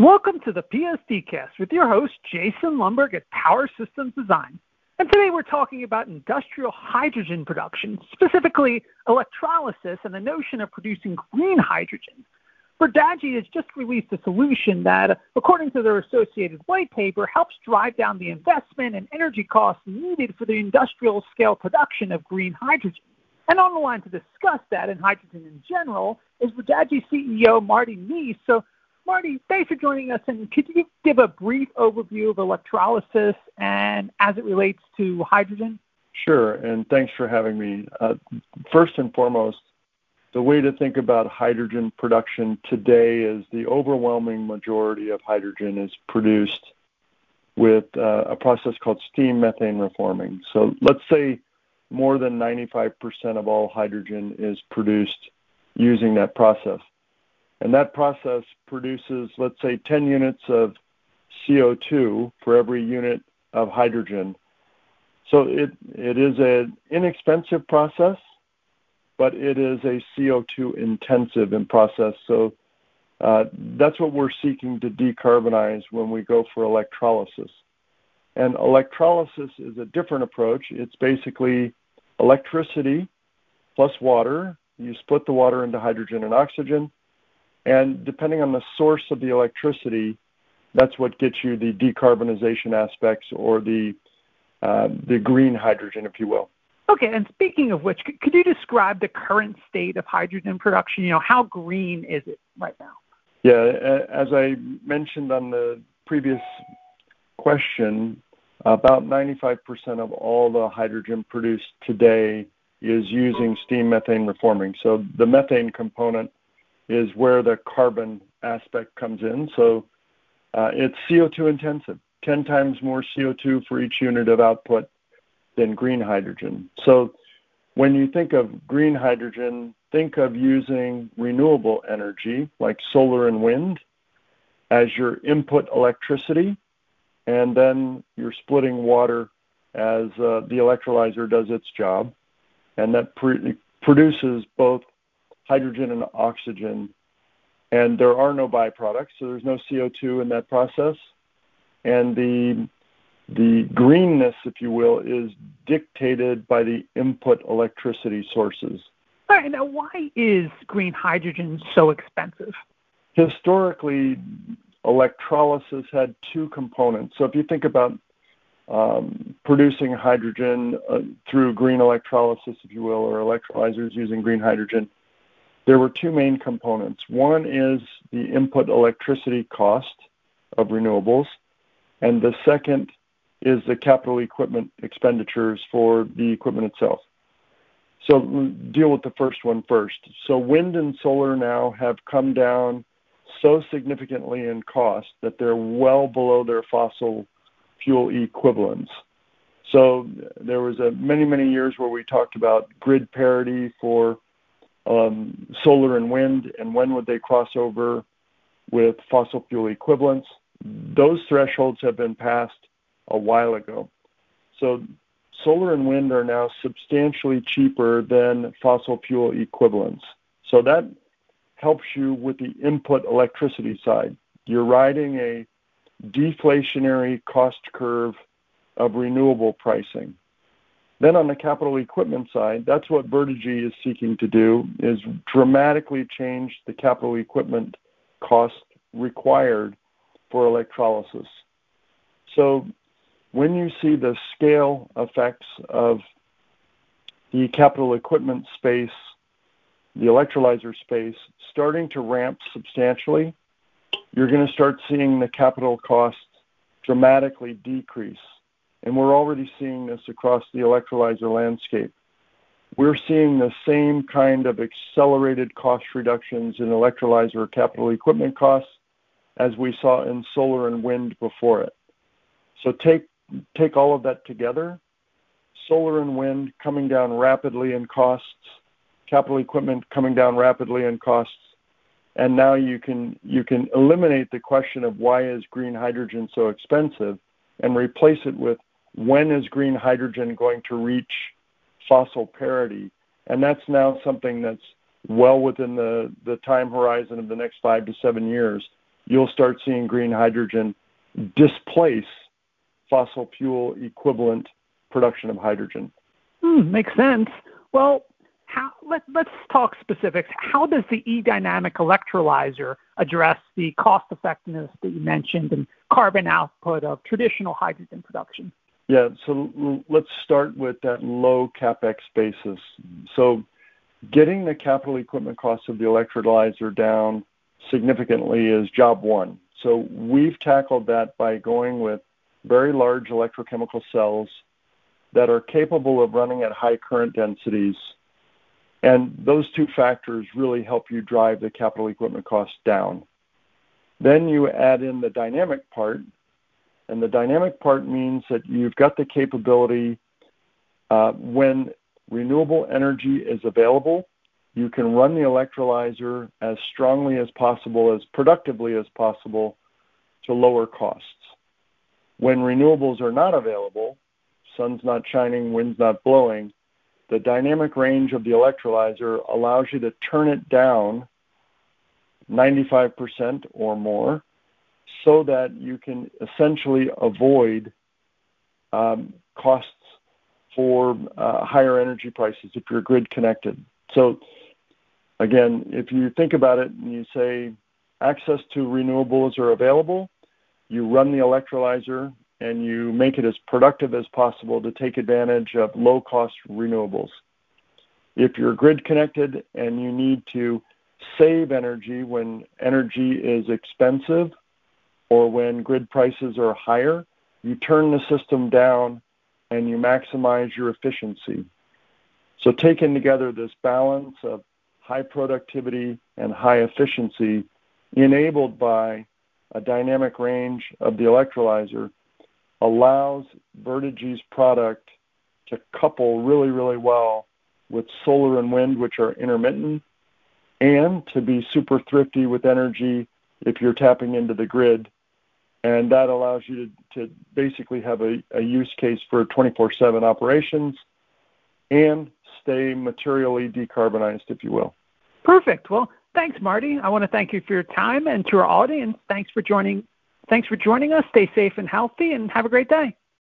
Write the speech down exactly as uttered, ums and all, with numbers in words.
Welcome to the P S D Cast with your host, Jason Lundberg at Power Systems Design. And today we're talking about industrial hydrogen production, specifically electrolysis and the notion of producing green hydrogen. Verdagy has just released a solution that, according to their associated white paper, helps drive down the investment and energy costs needed for the industrial scale production of green hydrogen. And on the line to discuss that and hydrogen in general is Verdagy C E O Marty Neese. So, Marty, thanks for joining us. And could you give a brief overview of electrolysis and as it relates to hydrogen? Sure, and thanks for having me. Uh, first and foremost, the way to think about hydrogen production today is the overwhelming majority of hydrogen is produced with uh, a process called steam methane reforming. So let's say more than ninety-five percent of all hydrogen is produced using that process. And that process produces, let's say, ten units of C O two for every unit of hydrogen. So it, it is an inexpensive process, but it is a C O two intensive in process. So uh, that's what we're seeking to decarbonize when we go for electrolysis. And electrolysis is a different approach. It's basically electricity plus water. You split the water into hydrogen and oxygen. And depending on the source of the electricity, that's what gets you the decarbonization aspects or the uh, the green hydrogen, if you will. Okay, and speaking of which, could you describe the current state of hydrogen production? You know, how green is it right now? Yeah, as I mentioned on the previous question, about ninety-five percent of all the hydrogen produced today is using steam methane reforming. So the methane component is where the carbon aspect comes in. So uh, it's C O two intensive, ten times more C O two for each unit of output than green hydrogen. So when you think of green hydrogen, think of using renewable energy like solar and wind as your input electricity, and then you're splitting water as uh, the electrolyzer does its job, and that pre- produces both hydrogen and oxygen, and there are no byproducts, so there's no C O two in that process. And the the greenness, if you will, is dictated by the input electricity sources. All right, now why is green hydrogen so expensive? Historically, electrolysis had two components. So if you think about um, producing hydrogen uh, through green electrolysis, if you will, or electrolyzers using green hydrogen, there were two main components. One is the input electricity cost of renewables, and the second is the capital equipment expenditures for the equipment itself. So deal with the first one first. So wind and solar now have come down so significantly in cost that they're well below their fossil fuel equivalents. So there was a many, many years where we talked about grid parity for Um, solar and wind, and when would they cross over with fossil fuel equivalents. Those thresholds have been passed a while ago. So solar and wind are now substantially cheaper than fossil fuel equivalents. So that helps you with the input electricity side. You're riding a deflationary cost curve of renewable pricing. Then on the capital equipment side, that's what Verdagy is seeking to do, is dramatically change the capital equipment cost required for electrolysis. So when you see the scale effects of the capital equipment space, the electrolyzer space, starting to ramp substantially, you're going to start seeing the capital costs dramatically decrease. And we're already seeing this across the electrolyzer landscape. We're seeing the same kind of accelerated cost reductions in electrolyzer capital equipment costs as we saw in solar and wind before it. So take take all of that together, solar and wind coming down rapidly in costs, capital equipment coming down rapidly in costs, and now you can you can eliminate the question of why is green hydrogen so expensive and replace it with when is green hydrogen going to reach fossil parity? And that's now something that's well within the, the time horizon of the next five to seven years. you'll start seeing green hydrogen displace fossil fuel equivalent production of hydrogen. Hmm, makes sense. Well, how, let, let's talk specifics. How does the E-dynamic electrolyzer address the cost effectiveness that you mentioned and carbon output of traditional hydrogen production? Yeah, so let's start with that low CapEx basis. So getting the capital equipment costs of the electrolyzer down significantly is job one. So we've tackled that by going with very large electrochemical cells that are capable of running at high current densities. And those two factors really help you drive the capital equipment costs down. Then you add in the dynamic part, and the dynamic part means that you've got the capability uh, when renewable energy is available, you can run the electrolyzer as strongly as possible, as productively as possible to lower costs. When renewables are not available, sun's not shining, wind's not blowing, the dynamic range of the electrolyzer allows you to turn it down ninety-five percent or more so that you can essentially avoid um, costs for uh, higher energy prices if you're grid connected. So again, if you think about it and you say access to renewables are available, you run the electrolyzer and you make it as productive as possible to take advantage of low-cost renewables. If you're grid connected and you need to save energy when energy is expensive or when grid prices are higher, you turn the system down and you maximize your efficiency. So taking together this balance of high productivity and high efficiency enabled by a dynamic range of the electrolyzer allows Verdagy's product to couple really, really well with solar and wind, which are intermittent, and to be super thrifty with energy if you're tapping into the grid. And that allows you to, to basically have a, a use case for twenty-four seven operations and stay materially decarbonized, if you will. Perfect. Well, thanks, Marty. I want to thank you for your time, and to our audience, thanks for joining. Thanks for joining us. Stay safe and healthy, and have a great day.